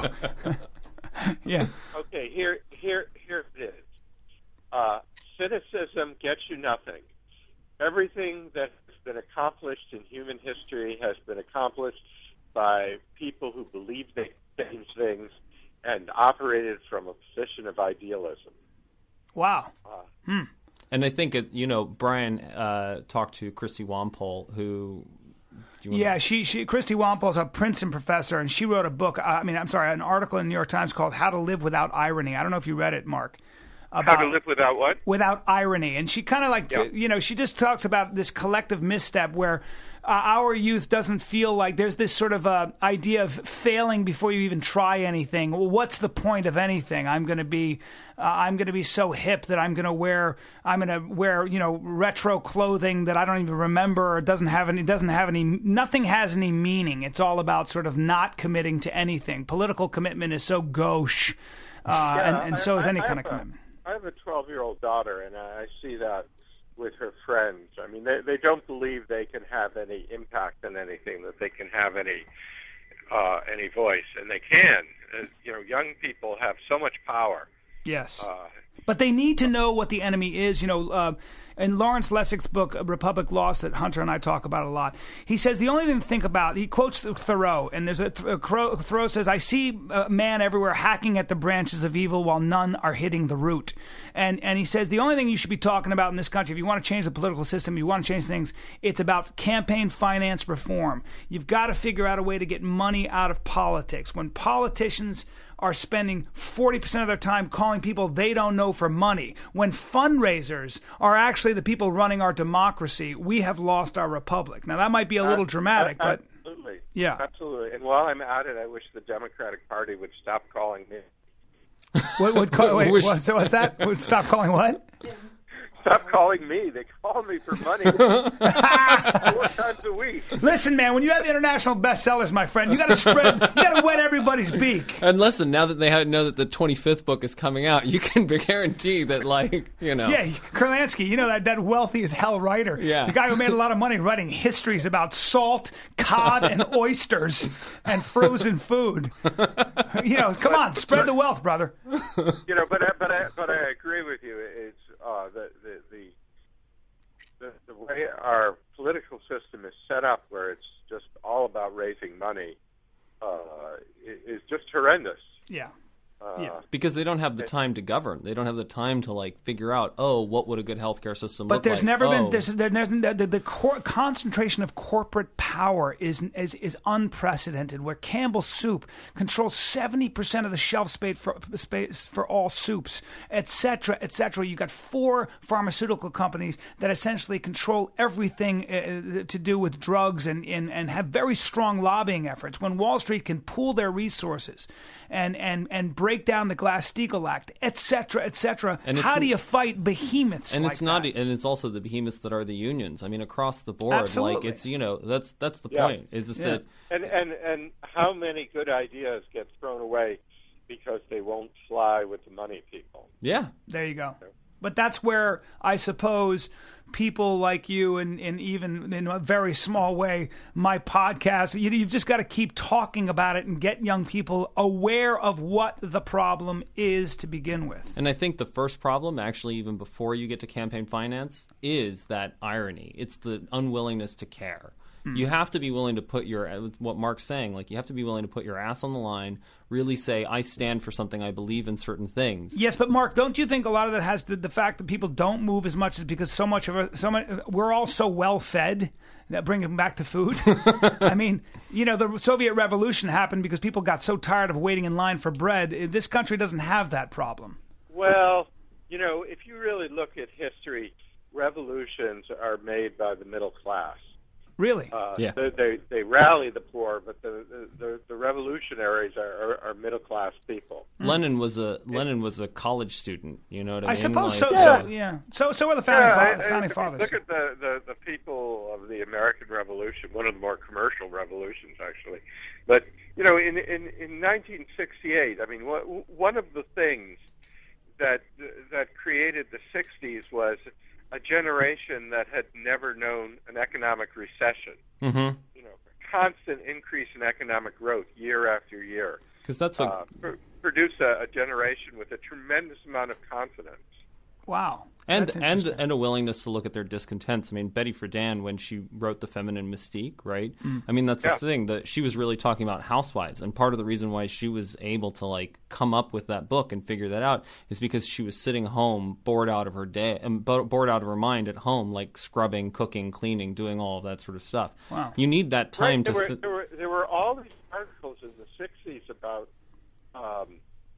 Yeah, Okay, here, here, here it is. Uh, cynicism gets you nothing. Everything that has been accomplished in human history has been accomplished by people who believed they could change things and operated from a position of idealism. wow. And I think, it, you know, Brian uh, talked to Christy Wampole, who... Do you wanna- Yeah, she she Christy Wample's a Princeton professor, and she wrote a book. Uh, I mean, I'm sorry, an article in the New York Times called "How to Live Without Irony." I don't know if you read it, Mark. How About, to live without what? without irony. And she kind of like, Yeah. you know, she just talks about this collective misstep where uh, our youth doesn't feel like there's this sort of uh, idea of failing before you even try anything. Well, what's the point of anything? I'm going to be, uh, I'm going to be so hip that I'm going to wear, I'm going to wear, you know, retro clothing that I don't even remember or doesn't have any, doesn't have any, nothing has any meaning. It's all about sort of not committing to anything. Political commitment is so gauche, uh, Yeah, and, and so I- is any I kind of have a- commitment. I have a twelve-year-old daughter, and I see that with her friends. I mean, they they don't believe they can have any impact on anything, that they can have any uh, any voice, and they can. Uh, you know, young people have so much power. Yes. Uh, But they need to know what the enemy is. You know, uh, in Lawrence Lessig's book, Republic Lost, that Hunter and I talk about a lot, he says the only thing to think about, he quotes Thoreau, and there's a, Thoreau says, I see a man everywhere hacking at the branches of evil while none are hitting the root. And and he says the only thing you should be talking about in this country, if you want to change the political system, you want to change things, it's about campaign finance reform. You've got to figure out a way to get money out of politics. When politicians are spending forty percent of their time calling people they don't know for money, when fundraisers are actually the people running our democracy, we have lost our republic. Now, that might be a little dramatic, uh, but... Absolutely. Yeah. Absolutely. And while I'm at it, I wish the Democratic Party would stop calling me. What would call, wait, Wish- what, so what's that? Would stop calling what? Stop calling me. They call me for money four times a week. Listen, man, when you have international bestsellers, my friend, you got to spread, you got to wet everybody's beak. And listen, now that they ha- know that the twenty-fifth book is coming out, you can guarantee that, like, you know. Yeah, Kurlansky, you know, that, that wealthy as hell writer. Yeah. The guy who made a lot of money writing histories about salt, cod, and oysters and frozen food. You know, come on, spread the wealth, brother. You know, but I, but I, but I agree with you. It's uh, the, the the the the way our political system is set up, where it's just all about raising money, uh, is just horrendous. Yeah. Uh, Yeah. Because they don't have the time to govern. They don't have the time to, like, figure out, oh, what would a good healthcare system But look there's like? never oh. been there's, there, there's the, the, the cor- concentration of corporate power is, is is unprecedented. Where Campbell Soup controls seventy percent of the shelf space for space for all soups, et cetera, et cetera. You got four pharmaceutical companies that essentially control everything uh, to do with drugs and, and and have very strong lobbying efforts. When Wall Street can pool their resources and and and break down the Glass-Steagall Act, et cetera, et cetera. And it's How do n- you fight behemoths And like it's not, that? and it's also the behemoths that are the unions. I mean, across the board, Absolutely. like it's you know that's that's the Yeah. point. Is just Yeah. that And and and how many good ideas get thrown away because they won't fly with the money people? yeah. There you go. But that's where I suppose people like you, and, and even in a very small way, my podcast, you, you've just got to keep talking about it and get young people aware of what the problem is to begin with. And I think the first problem, actually, even before you get to campaign finance, is that irony. It's the unwillingness to care. You have to be willing to put your, what Mark's saying, like you have to be willing to put your ass on the line, really say, I stand for something, I believe in certain things. Yes, but Mark, don't you think a lot of that has to, the fact that people don't move as much is because so much of it, so much, we're all so well fed that bring them back to food. I mean, you know, the Soviet Revolution happened because people got so tired of waiting in line for bread. This country doesn't have that problem. Well, you know, if you really look at history, revolutions are made by the middle class. Really? Uh, Yeah. they, they they rally the poor, but the the, the revolutionaries are, are, are middle class people. Lenin was a Lenin was a college student. You know what I, I mean? suppose Like, so. Yeah. So yeah. So so are the founding, Yeah, fa- I- the I- founding I- fathers. Look at the, the, the people of the American Revolution, one of the more commercial revolutions, actually. But you know, in in, in nineteen sixty-eight, I mean, wh- one of the things that that created the sixties was a generation that had never known an economic recession. Mm-hmm. You know, constant increase in economic growth year after year. Because that's what Uh, pr- produce a, a generation with a tremendous amount of confidence. Wow. And That's and interesting. and a willingness to look at their discontents. I mean, Betty Friedan, when she wrote The Feminine Mystique, right? Mm. I mean, that's Yeah. the thing, that she was really talking about housewives, and part of the reason why she was able to like come up with that book and figure that out is because she was sitting home, bored out of her day, and bo- bored out of her mind at home, like scrubbing, cooking, cleaning, doing all of that sort of stuff. Wow. You need that time Right, there, to. were, Th- there, were, there were all these articles in the sixties about um,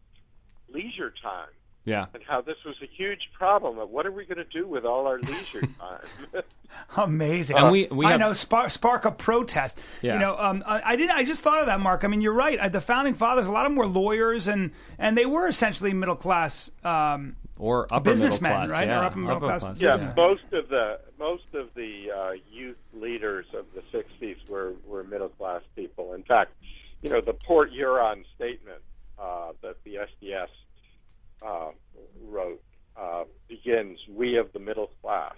leisure time yeah. and how this was a huge problem. Of what are we going to do with all our leisure time? Amazing. And we- we I have- know, spark, spark a protest. Yeah. You know, um, I, I did. I just thought of that, Mark. I mean, you're right. Uh, The founding fathers, a lot of them were lawyers, and and they were essentially middle class. Um, Or upper middle Businessmen, class, right? yeah. Or upper middle class yes, Yeah. most of the most of the uh, youth leaders of the sixties were, were middle class people. In fact, you know, the Port Huron statement uh, that the S D S uh, wrote uh, begins, "We of the middle class."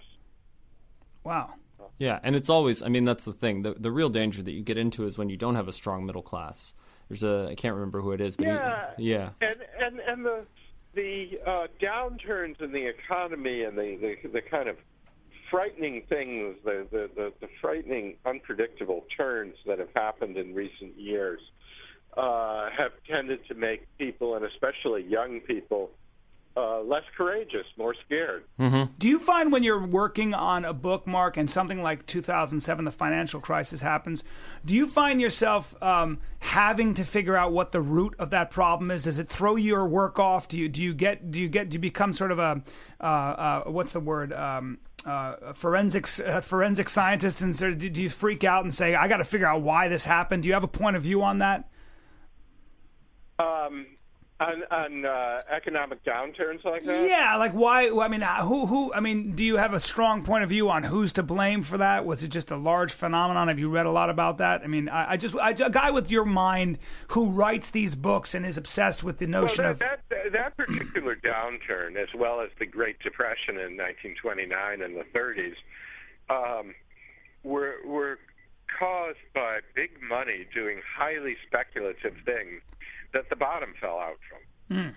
Wow. Yeah, and it's always, I mean, that's the thing. The the real danger that you get into is when you don't have a strong middle class. There's a, I can't remember who it is, but Yeah, he, yeah. and and and the the uh, downturns in the economy and the, the the kind of frightening things, the, the, the, the frightening, unpredictable turns that have happened in recent years uh, have tended to make people, and especially young people, uh, less courageous, more scared. Mm-hmm. Do you find when you're working on a book, Mark, and something like two thousand seven, the financial crisis happens, do you find yourself um, having to figure out what the root of that problem is? Does it throw your work off? Do you do you get do you get do you become sort of a uh, uh, what's the word? Um, Uh, forensics, uh, forensic scientist, and sort of, do you freak out and say, "I got to figure out why this happened"? Do you have a point of view on that? Um, on on uh, economic downturns like that? Yeah, like why? I mean, who? Who? I mean, do you have a strong point of view on who's to blame for that? Was it just a large phenomenon? Have you read a lot about that? I mean, I, I just I, a guy with your mind who writes these books and is obsessed with the notion well, of that, that that particular downturn, as well as the Great Depression in nineteen twenty-nine and the thirties, um, were were caused by big money doing highly speculative things that the bottom fell out from. Mm.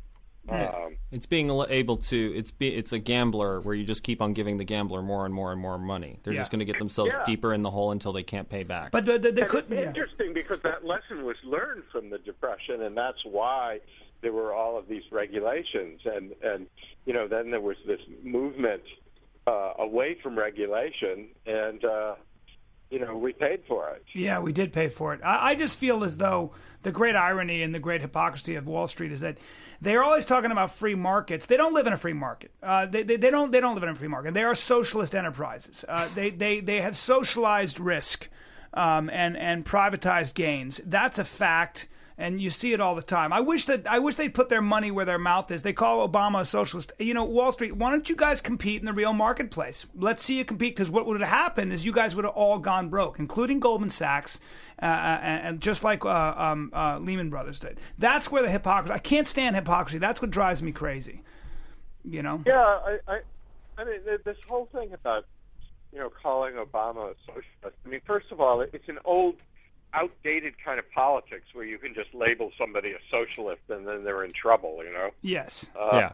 Um, It's being able to. It's be, It's a gambler where you just keep on giving the gambler more and more and more money. They're Yeah. just going to get themselves Yeah. deeper in the hole until they can't pay back. But uh, they and couldn't. it's Yeah. interesting because that lesson was learned from the Depression, and that's why there were all of these regulations. And, and you know, then there was this movement uh, away from regulation, and, uh, you know, we paid for it. Yeah, we did pay for it. I, I just feel as though the great irony and the great hypocrisy of Wall Street is that they're always talking about free markets. They don't live in a free market. Uh, they, they they don't they don't live in a free market. They are socialist enterprises. Uh, they they they have socialized risk um, and and privatized gains. That's a fact. And you see it all the time. I wish that I wish they'd put their money where their mouth is. They call Obama a socialist. You know, Wall Street, why don't you guys compete in the real marketplace? Let's see you compete, because what would have happened is you guys would have all gone broke, including Goldman Sachs, uh, and, and just like uh, um, uh, Lehman Brothers did. That's where the hypocrisy. I can't stand hypocrisy. That's what drives me crazy. You know? Yeah, I, I, I mean, this whole thing about, you know, calling Obama a socialist. I mean, first of all, it's an old, outdated kind of politics where you can just label somebody a socialist and then they're in trouble, you know? Yes. Uh, yeah.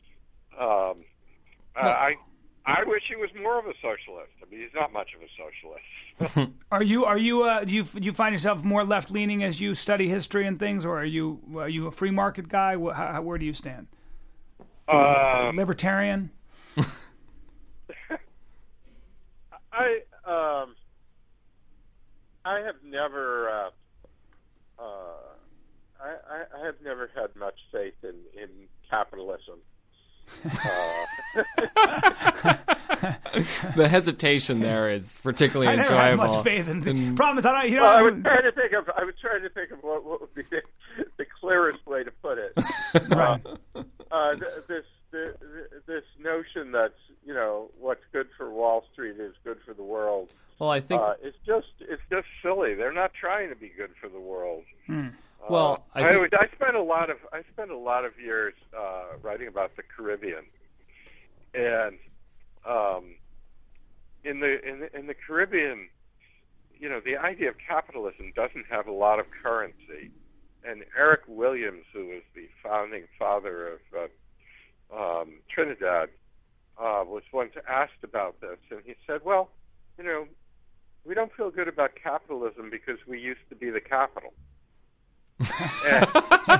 Um, I I wish he was more of a socialist. I mean, he's not much of a socialist. Are you are you uh, do you do you find yourself more left leaning as you study history and things, or are you are you a free market guy? Wh- How, where do you stand? Um, Libertarian? I um, I have never uh, uh, I, I, I have never had much faith in, in capitalism. Uh, The hesitation there is particularly I never had enjoyable. much faith in the And- problem is I don't you know well, I I was don't- trying to think of I was trying to think of what, what would be the, the clearest way to put it. Right. Uh, uh, th- this th- th- this notion that, you know, what's good for Wall Street is good for the world. well, I think. Uh, it's just it's just silly. They're not trying to be good for the world. Hmm. well, I I, think, always, I spent a lot of I spent a lot of years uh, writing about the Caribbean, and um, in the in the, in the Caribbean, you know, the idea of capitalism doesn't have a lot of currency. And Eric Williams, who was the founding father of uh, um, Trinidad, uh, was once asked about this, and he said, "Well, you know, we don't feel good about capitalism because we used to be the capital." And,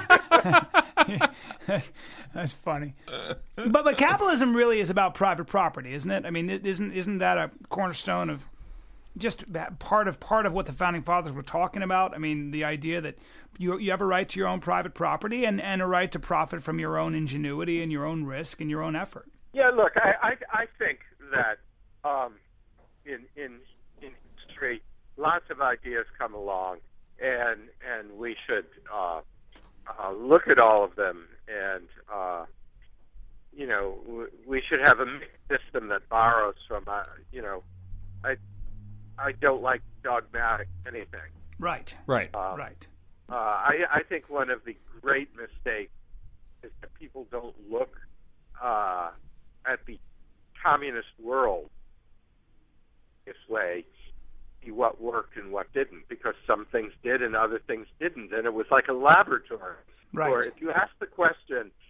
That's funny. But but capitalism really is about private property, isn't it? I mean, it isn't isn't that a cornerstone of just that part of part of what the founding fathers were talking about? I mean, the idea that you you have a right to your own private property and, and a right to profit from your own ingenuity and your own risk and your own effort. yeah, look, I, I I think that um, in in in history, lots of ideas come along, and and we should uh, uh, look at all of them, and uh, you know, w- we should have a mixed system that borrows from. Uh, you know, I I don't like dogmatic anything. Right. right. Uh, Right. Uh, I, I think one of the great mistakes is that people don't look uh, at the communist world this way, see what worked and what didn't, because some things did and other things didn't, and it was like a laboratory. Right. Or if you ask the question,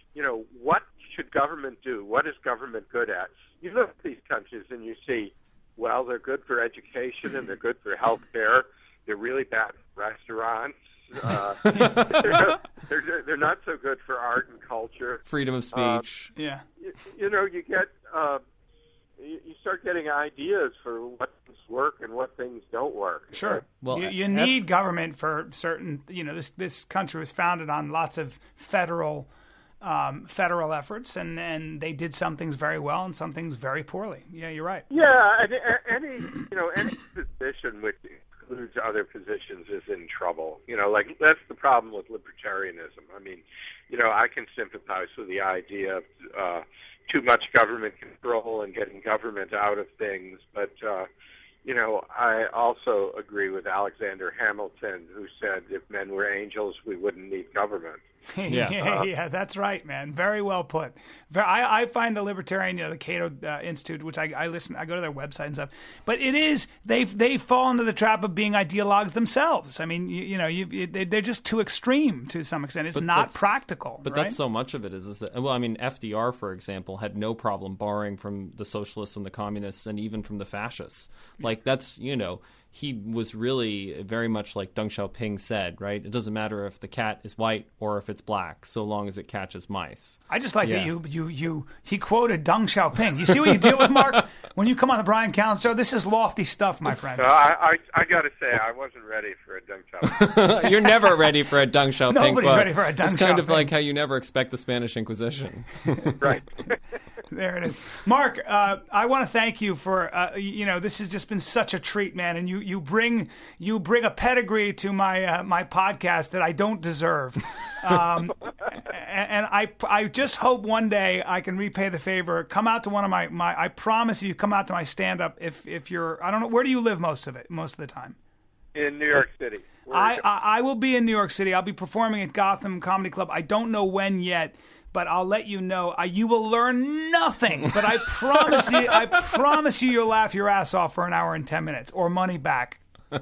you know, what should government do? What is government good at? You look at these countries and you see, well, they're good for education and they're good for health care. They're really bad for restaurants. Uh, they're, they're, they're not so good for art and culture. Freedom of speech. Uh, yeah. You, you know, you get, uh, you, you start getting ideas for what things work and what things don't work. Sure. Well, you, you F- need government for certain, you know, this, this country was founded on lots of federal Um, federal efforts, and, and they did some things very well and some things very poorly. Yeah, you're right. Yeah, and any you know any position which includes other positions is in trouble. You know, like that's the problem with libertarianism. I mean, you know, I can sympathize with the idea of uh, too much government control and getting government out of things, but uh, you know, I also agree with Alexander Hamilton, who said, "If men were angels, we wouldn't need government." Yeah, yeah, Uh, yeah, that's right, man. Very well put. Ver- I, I find the libertarian, you know, the Cato uh, Institute, which I, I listen, I go to their website and stuff. But it is they they fall into the trap of being ideologues themselves. I mean, you, you know, you, you, they're just too extreme to some extent. It's But not that's- practical. But right? that's so much of it is, is that, well, I mean, F D R, for example, had no problem borrowing from the socialists and the communists and even from the fascists. Like, that's, you know, he was really very much like Deng Xiaoping said, right? It doesn't matter if the cat is white or if it's black, so long as it catches mice. I just like that Yeah. you, you, you, he quoted Deng Xiaoping. You see what you deal with, Mark? When you come on the Brian Callen Show, this is lofty stuff, my friend. Uh, I, I I got to say, I wasn't ready for a Deng Xiaoping. You're never ready for a Deng Xiaoping. Nobody's but ready for a Deng It's kind of Xiaoping. like how you never expect the Spanish Inquisition. Right. There it is. Mark, uh, I want to thank you for, uh, you know, this has just been such a treat, man. And you, you bring you bring a pedigree to my uh, my podcast that I don't deserve. Um, and and I, I just hope one day I can repay the favor. Come out to one of my, my I promise you, come out to my stand-up if, if you're, I don't know, where do you live most of it, most of the time? In New York City. Where I, is it? I I will be in New York City. I'll be performing at Gotham Comedy Club. I don't know when yet, but I'll let you know. I, you will learn nothing, but I promise you, I promise you, you'll laugh your ass off for an hour and ten minutes, or money back.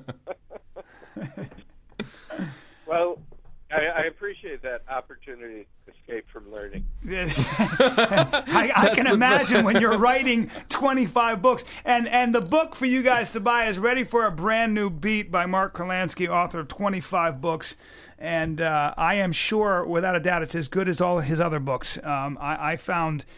Well, I, I appreciate that opportunity to escape from learning. I, I can imagine when you're writing twenty-five books. And and the book for you guys to buy is Ready for a Brand New Beat by Mark Kurlansky, author of twenty-five books. And uh, I am sure, without a doubt, it's as good as all his other books. Um, I, I found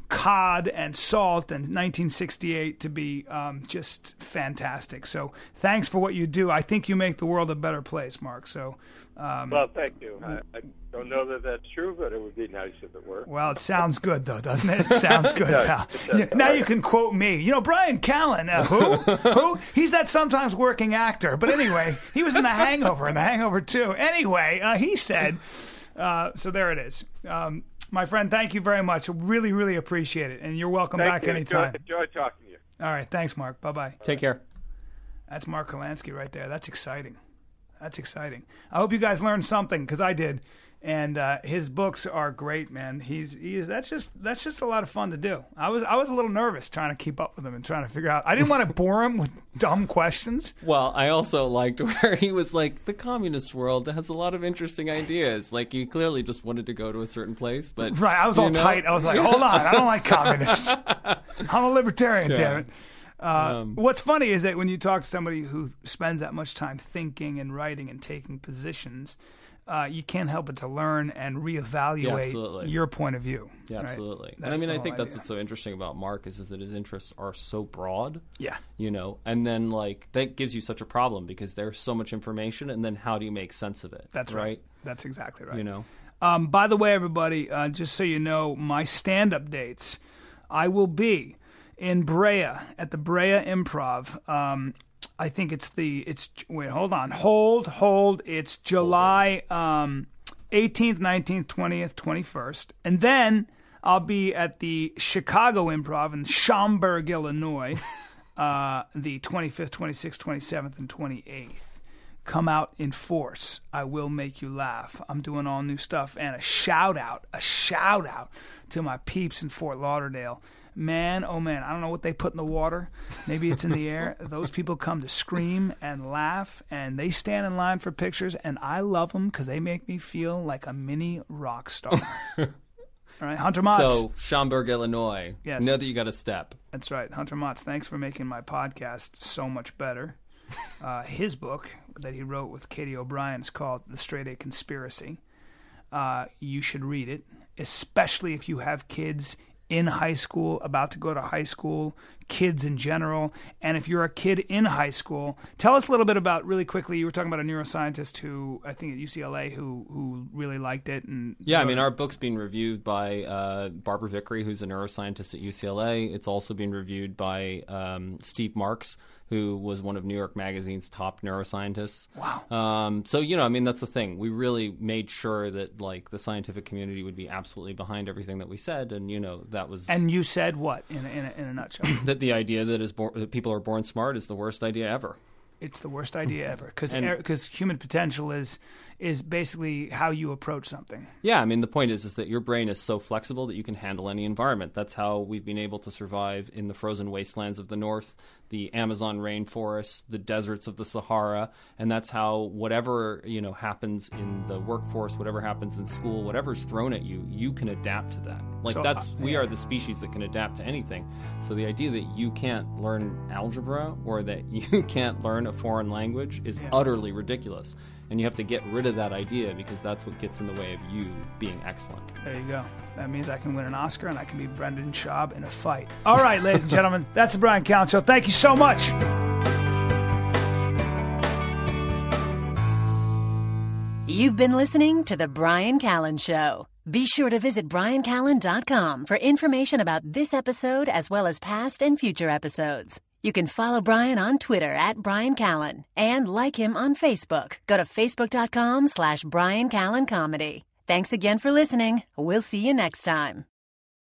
Cod and Salt in nineteen sixty-eight to be um, just fantastic. So thanks for what you do. I think you make the world a better place, Mark. So. Um, Well, thank you. I, I don't know that that's true, but it would be nice if it were. Well, it sounds good, though, doesn't it? It sounds good, does. pal. It does. Yeah, now you can quote me. You know, Brian Callen. Uh, who? Who? He's that sometimes working actor. But anyway, he was in The Hangover and The Hangover two. Anyway, uh, he said, uh, so there it is. Um, my friend, thank you very much. Really, really appreciate it. And you're welcome Thank back you. anytime. Enjoy, enjoy talking to you. All right. Thanks, Mark. Bye-bye. Take care. That's Mark Kurlansky right there. That's exciting. That's exciting. I hope you guys learned something, because I did. And uh, his books are great, man. He's he's that's just that's just a lot of fun to do. I was I was a little nervous trying to keep up with him and trying to figure out. I didn't want to bore him with dumb questions. Well, I also liked where he was like, the communist world has a lot of interesting ideas. Like, you clearly just wanted to go to a certain place, but Right. I was you all know? tight. I was like, hold on, I don't like communists. I'm a libertarian, Yeah. damn it. Uh, Um, what's funny is that when you talk to somebody who spends that much time thinking and writing and taking positions, uh, you can't help but to learn and Yeah, reevaluate absolutely. your point of view. Yeah, right? absolutely. And I That's mean, the I whole think that's idea. what's so interesting about Mark is, is that his interests are so broad. Yeah. You know, and then like that gives you such a problem because there's so much information, and then how do you make sense of it? That's right. That's exactly right. You know, Um, by the way, everybody, uh, just so you know, my stand-up dates, I will be in Brea at the Brea Improv. Um, I think it's the it's wait, hold on, hold, hold. It's July um, eighteenth, nineteenth, twentieth, twenty-first, and then I'll be at the Chicago Improv in Schaumburg, Illinois, uh, the twenty-fifth, twenty-sixth, twenty-seventh, and twenty-eighth. Come out in force. I will make you laugh. I'm doing all new stuff. And a shout out, a shout out to my peeps in Fort Lauderdale. Man, oh man, I don't know what they put in the water. Maybe it's in the air. Those people come to scream and laugh, and they stand in line for pictures, and I love them because they make me feel like a mini rock star. All right, Hunter Motz. So, Schaumburg, Illinois. Yes. Know that you got a step. That's right. Hunter Motz, thanks for making my podcast so much better. Uh, his book that he wrote with Katie O'Brien is called The Straight A Conspiracy. Uh, you should read it, especially if you have kids in high school, about to go to high school, kids in general. And if you're a kid in high school, tell us a little bit about, really quickly, you were talking about a neuroscientist who, I think at U C L A, who who really liked it. And Yeah, I mean, our book's being reviewed by uh, Barbara Vickery, who's a neuroscientist at U C L A. It's also being reviewed by um, Steve Marks, who was one of New York Magazine's top neuroscientists. Wow. Um, so, you know, I mean, that's the thing. We really made sure that, like, the scientific community would be absolutely behind everything that we said. And, you know, that was... And you said what, in a, in a, in a nutshell? that the idea that, is bor- that people are born smart is the worst idea ever. It's the worst idea ever, because And- because human potential is is basically how you approach something. Yeah, I mean, the point is is that your brain is so flexible that you can handle any environment. That's how we've been able to survive in the frozen wastelands of the north, the Amazon rainforests, the deserts of the Sahara, and that's how whatever, you know, happens in the workforce, whatever happens in school, whatever's thrown at you, you can adapt to that. Like, So, that's uh, we yeah. are the species that can adapt to anything. So the idea that you can't learn algebra or that you can't learn a foreign language is Yeah. utterly ridiculous. And you have to get rid of that idea, because that's what gets in the way of you being excellent. There you go. That means I can win an Oscar and I can be Brendan Schaub in a fight. All right, ladies and gentlemen, that's the Brian Callen Show. Thank you so much. You've been listening to The Brian Callen Show. Be sure to visit brian callen dot com for information about this episode as well as past and future episodes. You can follow Brian on Twitter at Brian Callen and like him on Facebook. Go to facebook.com slash Brian Callen Comedy. Thanks again for listening. We'll see you next time.